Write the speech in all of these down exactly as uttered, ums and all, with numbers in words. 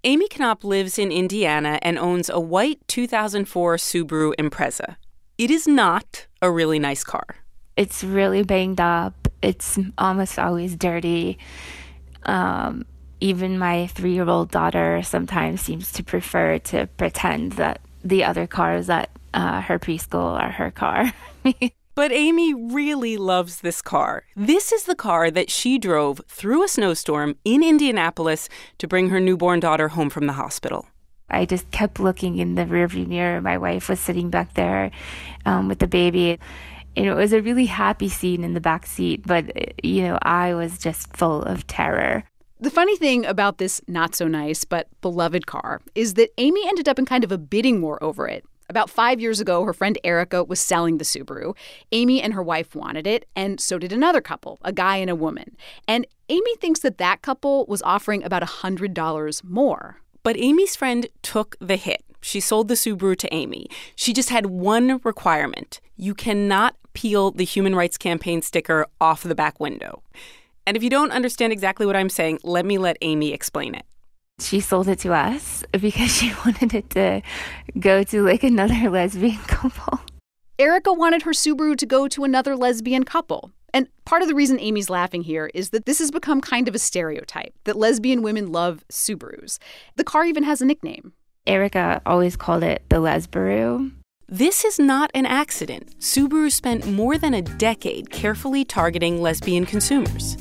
Amy Knopp lives in Indiana and owns a white two thousand four Subaru Impreza. It is not a really nice car. It's really banged up. It's almost always dirty. Um, even my three-year-old daughter sometimes seems to prefer to pretend that the other cars at uh, her preschool are her car. But Amy really loves this car. This is the car that she drove through a snowstorm in Indianapolis to bring her newborn daughter home from the hospital. I just kept looking in the rearview mirror. My wife was sitting back there um, with the baby. And it was a really happy scene in the back seat, but, you know, I was just full of terror. The funny thing about this not-so-nice but beloved car is that Amy ended up in kind of a bidding war over it. About five years ago, her friend Erica was selling the Subaru. Amy and her wife wanted it, and so did another couple, a guy and a woman. And Amy thinks that that couple was offering about one hundred dollars more. But Amy's friend took the hit. She sold the Subaru to Amy. She just had one requirement. You cannot peel the Human Rights Campaign sticker off the back window. And if you don't understand exactly what I'm saying, let me let Amy explain it. She sold it to us because she wanted it to go to, like, another lesbian couple. Erica wanted her Subaru to go to another lesbian couple. And part of the reason Amy's laughing here is that this has become kind of a stereotype, that lesbian women love Subarus. The car even has a nickname. Erica always called it the Lesbaru. This is not an accident. Subaru spent more than a decade carefully targeting lesbian consumers.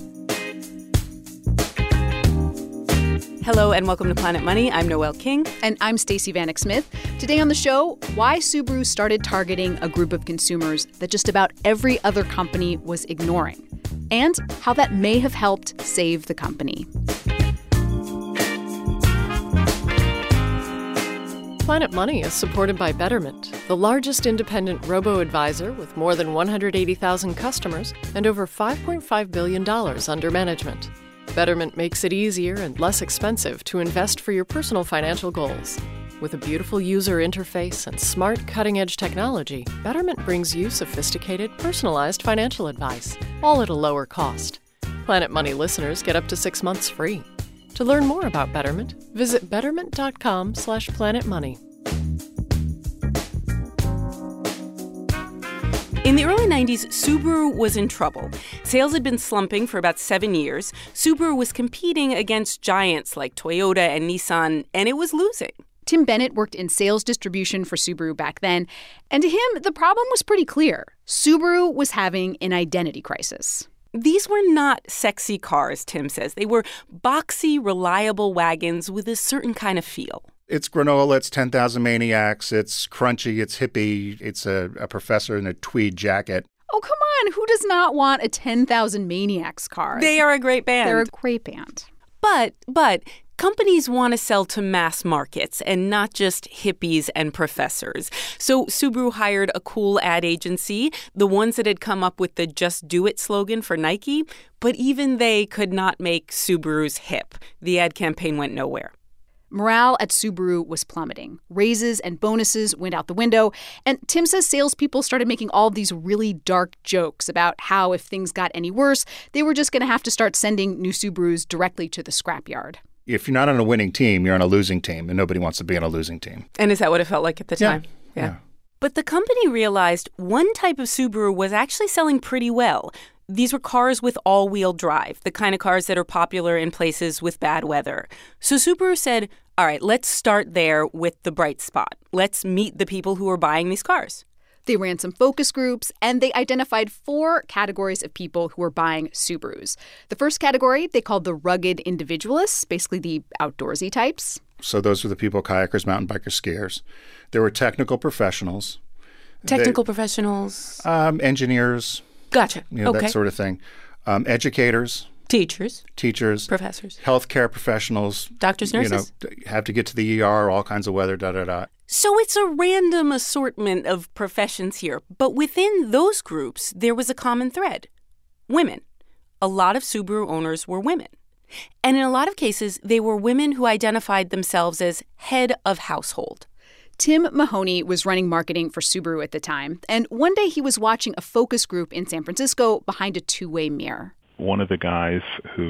Hello and welcome to Planet Money. I'm Noelle King. And I'm Stacey Vanek Smith. Today on the show, why Subaru started targeting a group of consumers that just about every other company was ignoring, and how that may have helped save the company. Planet Money is supported by Betterment, the largest independent robo-advisor with more than one hundred eighty thousand customers and over five point five billion dollars under management. Betterment makes it easier and less expensive to invest for your personal financial goals. With a beautiful user interface and smart, cutting-edge technology, Betterment brings you sophisticated, personalized financial advice, all at a lower cost. Planet Money listeners get up to six months free. To learn more about Betterment, visit betterment.com slash planetmoney. In the early nineties, Subaru was in trouble. Sales had been slumping for about seven years. Subaru was competing against giants like Toyota and Nissan, and it was losing. Tim Bennett worked in sales distribution for Subaru back then, and to him, the problem was pretty clear. Subaru was having an identity crisis. These were not sexy cars, Tim says. They were boxy, reliable wagons with a certain kind of feel. It's granola, it's ten thousand Maniacs, it's crunchy, it's hippie, it's a, a professor in a tweed jacket. Oh, come on. Who does not want a ten thousand Maniacs car? They are a great band. They're a great band. But, but companies want to sell to mass markets and not just hippies and professors. So Subaru hired a cool ad agency, the ones that had come up with the Just Do It slogan for Nike. But even they could not make Subarus hip. The ad campaign went nowhere. Morale at Subaru was plummeting. Raises and bonuses went out the window. And Tim says salespeople started making all these really dark jokes about how if things got any worse, they were just going to have to start sending new Subarus directly to the scrapyard. If you're not on a winning team, you're on a losing team, and nobody wants to be on a losing team. And is that what it felt like at the Yeah. time? Yeah. yeah. But the company realized one type of Subaru was actually selling pretty well. These were cars with all-wheel drive, the kind of cars that are popular in places with bad weather. So Subaru said, all right, let's start there with the bright spot. Let's meet the people who are buying these cars. They ran some focus groups, and they identified four categories of people who were buying Subarus. The first category they called the rugged individualists, basically the outdoorsy types. So those were the people, kayakers, mountain bikers, skiers. There were technical professionals. Technical they, professionals? Um, engineers. Gotcha. You know, okay. that sort of thing. Um, educators. Teachers. Teachers. Professors. Healthcare professionals. Doctors, nurses. You know, have to get to the E R, all kinds of weather, da-da-da. So it's a random assortment of professions here. But within those groups, there was a common thread. Women. A lot of Subaru owners were women. And in a lot of cases, they were women who identified themselves as head of household. Tim Mahoney was running marketing for Subaru at the time, and one day he was watching a focus group in San Francisco behind a two-way mirror. One of the guys who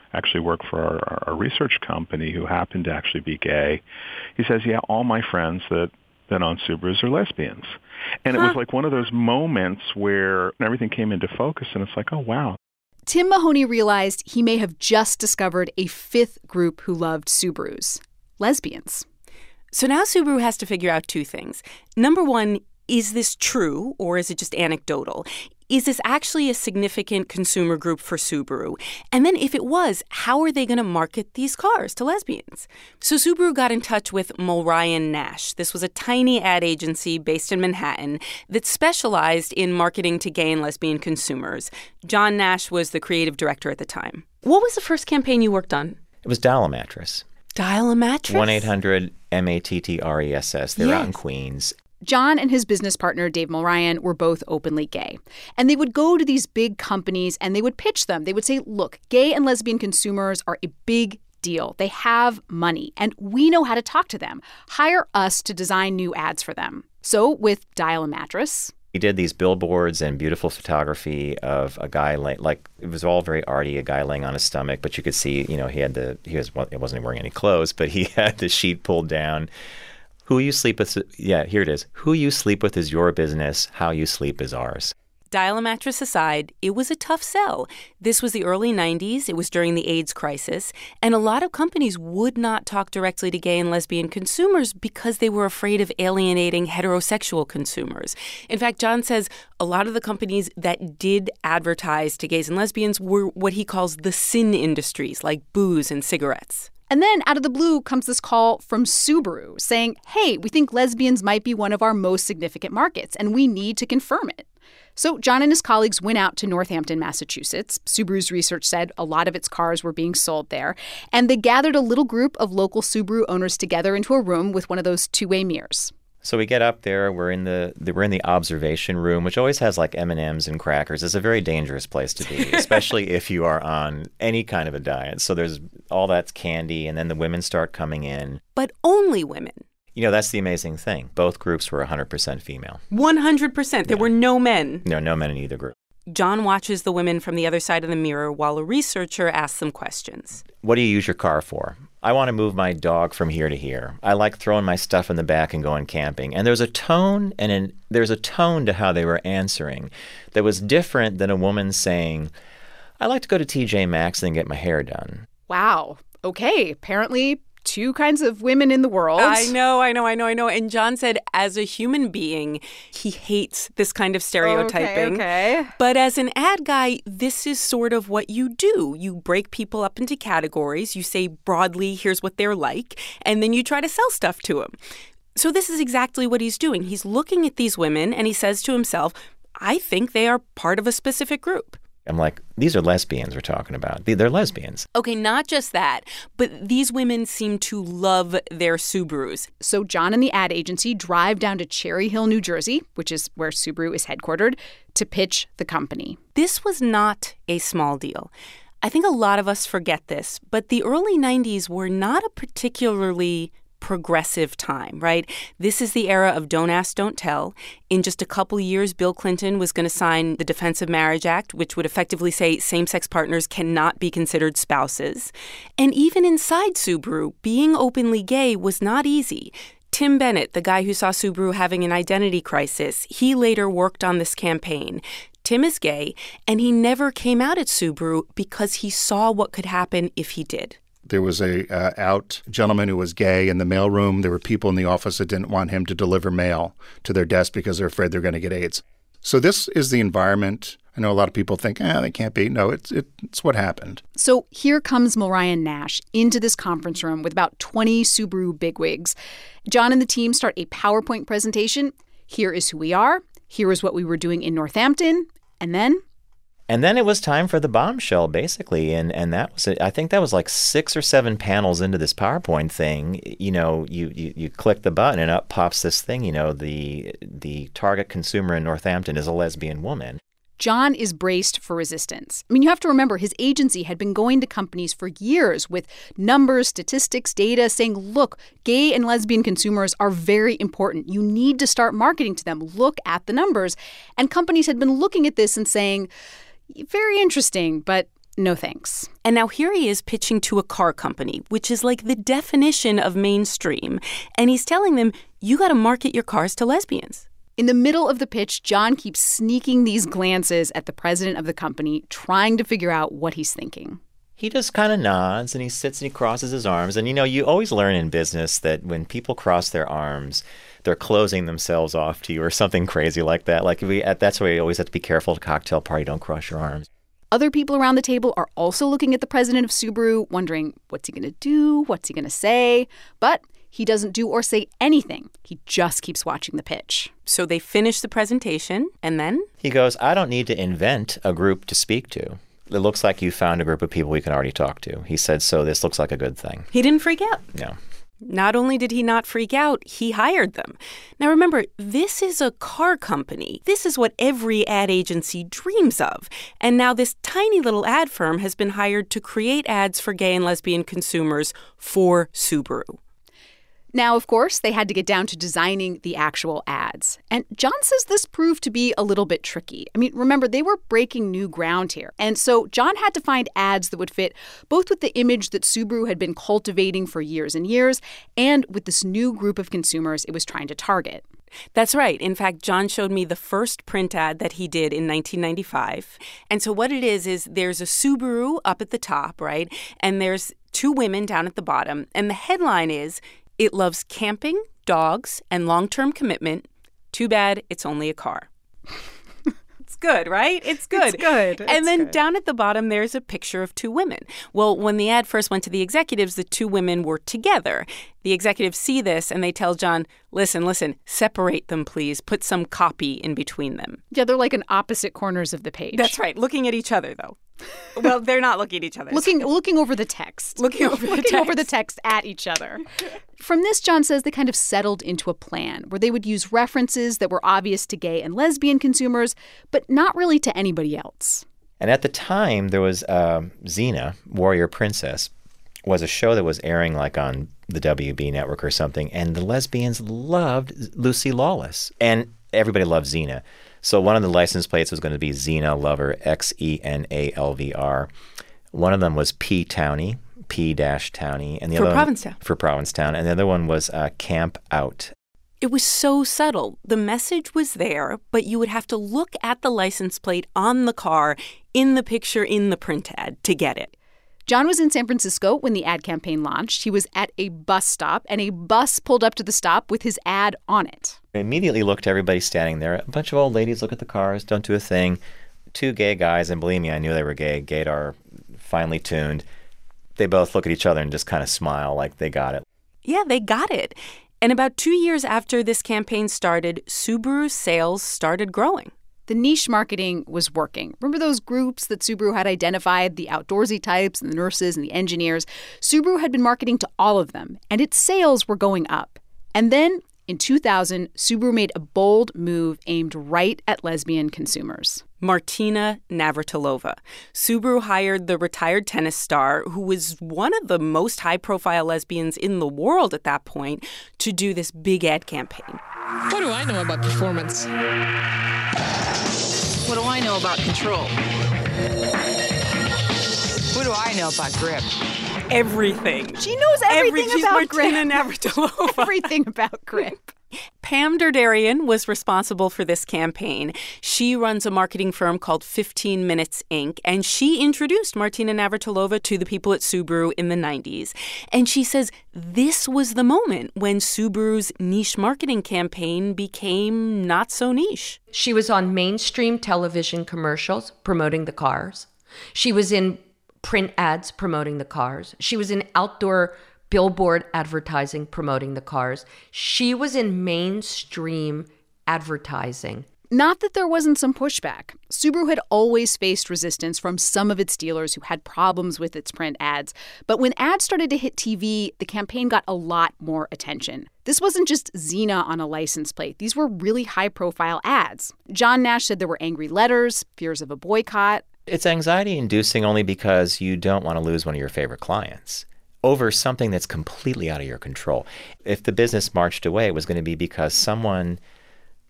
actually worked for our, our research company who happened to actually be gay. He says, yeah, all my friends that, that own Subarus are lesbians. And huh. It was like one of those moments where everything came into focus, and it's like, oh, wow. Tim Mahoney realized he may have just discovered a fifth group who loved Subarus, lesbians. So now Subaru has to figure out two things. Number one, is this true or is it just anecdotal? Is this actually a significant consumer group for Subaru? And then if it was, how are they going to market these cars to lesbians? So Subaru got in touch with Mulryan Nash. This was a tiny ad agency based in Manhattan that specialized in marketing to gay and lesbian consumers. John Nash was the creative director at the time. What was the first campaign you worked on? It was Dial a Mattress. Dial a Mattress? one eight hundred M A T T R E S S. They were yes. out in Queens. John and his business partner, Dave Mulryan, were both openly gay. And they would go to these big companies and they would pitch them. They would say, look, gay and lesbian consumers are a big deal. They have money, and we know how to talk to them. Hire us to design new ads for them. So with Dial a Mattress, he did these billboards and beautiful photography of a guy, lay, like, it was all very arty, a guy laying on his stomach, but you could see, you know, he had the, he was, well, he wasn't wearing any clothes, but he had the sheet pulled down. Who you sleep with, yeah, here it is. Who you sleep with is your business. How you sleep is ours. Dial a Mattress aside, it was a tough sell. This was the early nineties. It was during the AIDS crisis. And a lot of companies would not talk directly to gay and lesbian consumers because they were afraid of alienating heterosexual consumers. In fact, John says a lot of the companies that did advertise to gays and lesbians were what he calls the sin industries, like booze and cigarettes. And then out of the blue comes this call from Subaru saying, hey, we think lesbians might be one of our most significant markets, and we need to confirm it. So John and his colleagues went out to Northampton, Massachusetts. Subaru's research said a lot of its cars were being sold there. And they gathered a little group of local Subaru owners together into a room with one of those two-way mirrors. So we get up there, we're in the, the we're in the observation room, which always has like M and M's and crackers. It's a very dangerous place to be, especially if you are on any kind of a diet. So there's all that's candy, and then the women start coming in. But only women. You know, that's the amazing thing. Both groups were one hundred percent female. one hundred percent. There yeah. were no men. No, no men in either group. John watches the women from the other side of the mirror while a researcher asks them questions. What do you use your car for? I want to move my dog from here to here. I like throwing my stuff in the back and going camping. And there's a tone and an, there's a tone to how they were answering that was different than a woman saying, I like to go to T J Maxx and get my hair done. Wow. Okay. Apparently two kinds of women in the world. I know, I know, I know, I know. And John said as a human being, he hates this kind of stereotyping. Okay, okay. But as an ad guy, this is sort of what you do. You break people up into categories. You say broadly, here's what they're like. And then you try to sell stuff to them. So this is exactly what he's doing. He's looking at these women and he says to himself, I think they are part of a specific group. I'm like, these are lesbians we're talking about. They're lesbians. Okay, not just that, but these women seem to love their Subarus. So John and the ad agency drive down to Cherry Hill, New Jersey, which is where Subaru is headquartered, to pitch the company. This was not a small deal. I think a lot of us forget this, but the early nineties were not a particularly progressive time, right? This is the era of Don't Ask, Don't Tell. In just a couple years, Bill Clinton was going to sign the Defense of Marriage Act, which would effectively say same-sex partners cannot be considered spouses. And even inside Subaru, being openly gay was not easy. Tim Bennett, the guy who saw Subaru having an identity crisis, he later worked on this campaign. Tim is gay, and he never came out at Subaru because he saw what could happen if he did. There was a uh, out gentleman who was gay in the mailroom. There were people in the office that didn't want him to deliver mail to their desk because they're afraid they're going to get AIDS. So this is the environment. I know a lot of people think, ah, they can't be. No, it's, it, it's what happened. So here comes Mulryan Nash into this conference room with about twenty Subaru bigwigs. John and the team start a PowerPoint presentation. Here is who we are. Here is what we were doing in Northampton. And then... And then it was time for the bombshell, basically, and and that was it. I think that was like six or seven panels into this PowerPoint thing. You know, you, you, you click the button and up pops this thing. You know, the the target consumer in Northampton is a lesbian woman. John is braced for resistance. I mean, you have to remember his agency had been going to companies for years with numbers, statistics, data saying, look, gay and lesbian consumers are very important. You need to start marketing to them. Look at the numbers. And companies had been looking at this and saying, very interesting, but no thanks. And now here he is pitching to a car company, which is like the definition of mainstream. And he's telling them, you got to market your cars to lesbians. In the middle of the pitch, John keeps sneaking these glances at the president of the company, trying to figure out what he's thinking. He just kind of nods and he sits and he crosses his arms. And, you know, you always learn in business that when people cross their arms, they're closing themselves off to you or something crazy like that. Like, we, that's why you always have to be careful at a cocktail party. Don't cross your arms. Other people around the table are also looking at the president of Subaru, wondering, what's he going to do? What's he going to say? But he doesn't do or say anything. He just keeps watching the pitch. So they finish the presentation, and then? He goes, I don't need to invent a group to speak to. It looks like you found a group of people we can already talk to. He said, so this looks like a good thing. He didn't freak out. No. Not only did he not freak out, he hired them. Now remember, this is a car company. This is what every ad agency dreams of. And now this tiny little ad firm has been hired to create ads for gay and lesbian consumers for Subaru. Now, of course, they had to get down to designing the actual ads. And John says this proved to be a little bit tricky. I mean, remember, they were breaking new ground here. And so John had to find ads that would fit both with the image that Subaru had been cultivating for years and years and with this new group of consumers it was trying to target. That's right. In fact, John showed me the first print ad that he did in nineteen ninety-five. And so what it is, is there's a Subaru up at the top, right? And there's two women down at the bottom. And the headline is, it loves camping, dogs, and long-term commitment. Too bad it's only a car. It's good, right? It's good. It's good. And it's then good. down at the bottom, there's a picture of two women. Well, when the ad first went to the executives, the two women were together. The executives see this and they tell John, listen, listen, separate them, please. Put some copy in between them. Yeah, they're like in opposite corners of the page. That's right. Looking at each other, though. Well, they're not looking at each other. Looking looking over the text. Looking over the looking text. over the text at each other. From this, John says they kind of settled into a plan where they would use references that were obvious to gay and lesbian consumers, but not really to anybody else. And at the time, there was uh, Xena, Warrior Princess, was a show that was airing like on the W B network or something, and the lesbians loved Lucy Lawless. And everybody loved Xena. So one of the license plates was going to be Xena Lover, X E N A L V R. One of them was P Townie, P-Townie. And the For other Provincetown. One, for Provincetown. And the other one was uh, Camp Out. It was so subtle. The message was there, but you would have to look at the license plate on the car, in the picture, in the print ad, to get it. John was in San Francisco when the ad campaign launched. He was at a bus stop, and a bus pulled up to the stop with his ad on it. I immediately looked at everybody standing there. A bunch of old ladies look at the cars, don't do a thing. Two gay guys, and believe me, I knew they were gay. Gaydar, finely tuned. They both look at each other and just kind of smile like they got it. Yeah, they got it. And about two years after this campaign started, Subaru's sales started growing. The niche marketing was working. Remember those groups that Subaru had identified, the outdoorsy types and the nurses and the engineers? Subaru had been marketing to all of them, and its sales were going up. And then, in two thousand, Subaru made a bold move aimed right at lesbian consumers. Martina Navratilova. Subaru hired the retired tennis star, who was one of the most high-profile lesbians in the world at that point, to do this big ad campaign. What do I know about performance? What do I know about control? What do I know about grip? Everything. She knows everything Every, she's about Martina grip. Navratilova. Everything about grip. Pam Derderian was responsible for this campaign. She runs a marketing firm called fifteen minutes Incorporated, and she introduced Martina Navratilova to the people at Subaru in the nineties. And she says this was the moment when Subaru's niche marketing campaign became not so niche. She was on mainstream television commercials promoting the cars. She was in print ads promoting the cars. She was in outdoor billboard advertising promoting the cars. She was in mainstream advertising. Not that there wasn't some pushback. Subaru had always faced resistance from some of its dealers who had problems with its print ads. But when ads started to hit T V, the campaign got a lot more attention. This wasn't just Xena on a license plate. These were really high-profile ads. John Nash said there were angry letters, fears of a boycott. It's anxiety-inducing only because you don't want to lose one of your favorite clients over something that's completely out of your control. If the business marched away, it was going to be because someone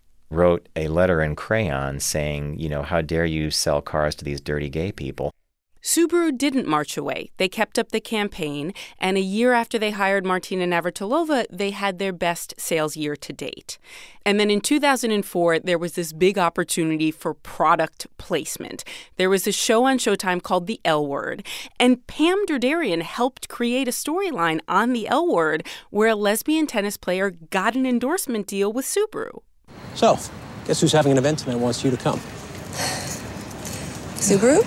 wrote a letter in crayon saying, you know, how dare you sell cars to these dirty gay people. Subaru didn't march away. They kept up the campaign, and a year after they hired Martina Navratilova, they had their best sales year to date. And then in two thousand four, there was this big opportunity for product placement. There was a show on Showtime called The L Word, and Pam Derderian helped create a storyline on The L Word where a lesbian tennis player got an endorsement deal with Subaru. So, guess who's having an event tonight and wants you to come? Subaru?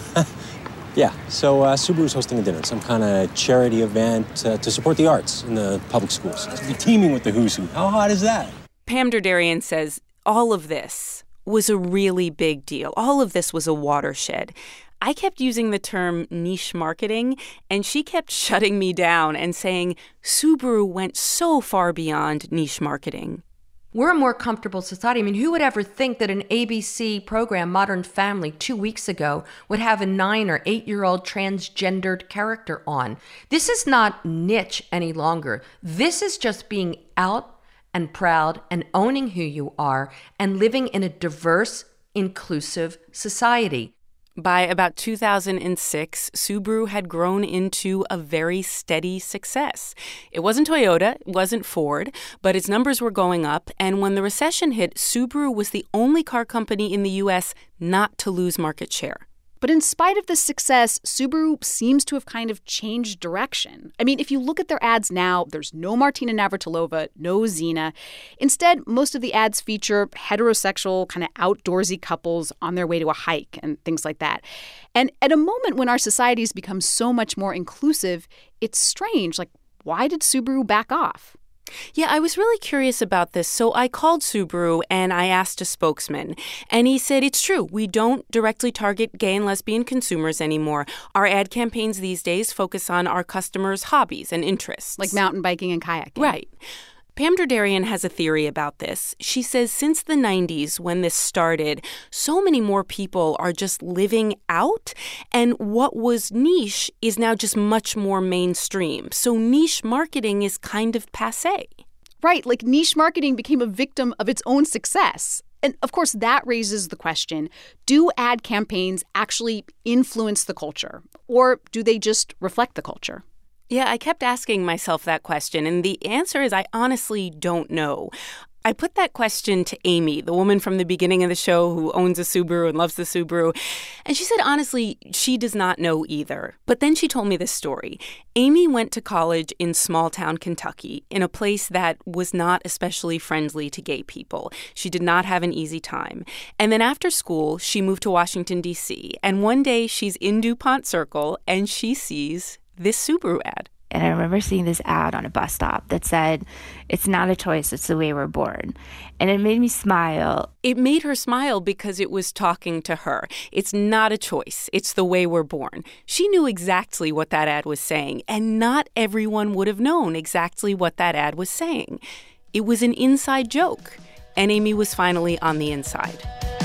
Yeah, so uh, Subaru's hosting a dinner, some kind of charity event uh, to support the arts in the public schools. It's be teaming with the Who's Who. How hot is that? Pam Derderian says all of this was a really big deal. All of this was a watershed. I kept using the term niche marketing, and she kept shutting me down and saying Subaru went so far beyond niche marketing. We're a more comfortable society. I mean, who would ever think that an A B C program, Modern Family, two weeks ago would have a nine or eight-year-old transgendered character on? This is not niche any longer. This is just being out and proud and owning who you are and living in a diverse, inclusive society. By about two thousand six, Subaru had grown into a very steady success. It wasn't Toyota, it wasn't Ford, but its numbers were going up, and when the recession hit, Subaru was the only car company in the U S not to lose market share. But in spite of this success, Subaru seems to have kind of changed direction. I mean, if you look at their ads now, there's no Martina Navratilova, no Xena. Instead, most of the ads feature heterosexual, kind of outdoorsy couples on their way to a hike and things like that. And at a moment when our society's become so much more inclusive, it's strange. Like, why did Subaru back off? Yeah, I was really curious about this, so I called Subaru and I asked a spokesman. And he said, it's true, we don't directly target gay and lesbian consumers anymore. Our ad campaigns these days focus on our customers' hobbies and interests. Like mountain biking and kayaking. Right. Pam Derderian has a theory about this. She says since the nineties, when this started, so many more people are just living out, and what was niche is now just much more mainstream. So niche marketing is kind of passé. Right, like niche marketing became a victim of its own success. And of course, that raises the question, do ad campaigns actually influence the culture, or do they just reflect the culture? Yeah, I kept asking myself that question, and the answer is I honestly don't know. I put that question to Amy, the woman from the beginning of the show who owns a Subaru and loves the Subaru, and she said, honestly, she does not know either. But then she told me this story. Amy went to college in small-town Kentucky, in a place that was not especially friendly to gay people. She did not have an easy time. And then after school, she moved to Washington, D C, and one day she's in DuPont Circle, and she sees this Subaru ad. And I remember seeing this ad on a bus stop that said, it's not a choice, it's the way we're born. And it made me smile. It made her smile because it was talking to her. It's not a choice, it's the way we're born. She knew exactly what that ad was saying, and not everyone would have known exactly what that ad was saying. It was an inside joke, and Amy was finally on the inside.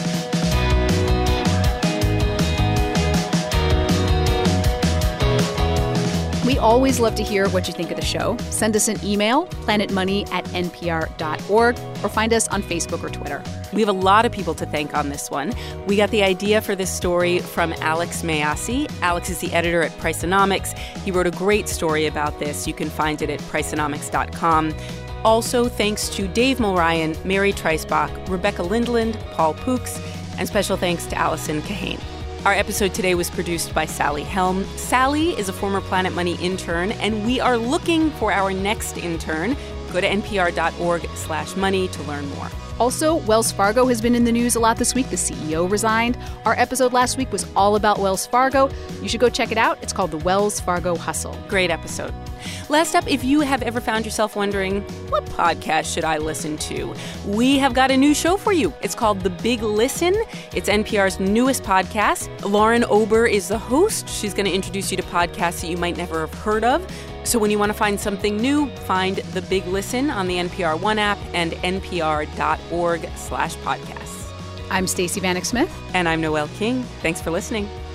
We always love to hear what you think of the show. Send us an email, planetmoney at n p r dot org, or find us on Facebook or Twitter. We have a lot of people to thank on this one. We got the idea for this story from Alex Mayasi. Alex is the editor at Priceonomics. He wrote a great story about this. You can find it at priceonomics dot com. Also, thanks to Dave Mulryan, Mary Treisbach, Rebecca Lindland, Paul Pooks, and special thanks to Allison Kahane. Our episode today was produced by Sally Helm. Sally is a former Planet Money intern, and we are looking for our next intern. Go to n p r dot org slash money to learn more. Also, Wells Fargo has been in the news a lot this week. The C E O resigned. Our episode last week was all about Wells Fargo. You should go check it out. It's called The Wells Fargo Hustle. Great episode. Last up, if you have ever found yourself wondering, what podcast should I listen to? We have got a new show for you. It's called The Big Listen. It's N P R's newest podcast. Lauren Ober is the host. She's going to introduce you to podcasts that you might never have heard of. So when you want to find something new, find The Big Listen on the N P R One app and n p r dot org slash podcasts. I'm Stacey Vanek Smith. And I'm Noelle King. Thanks for listening.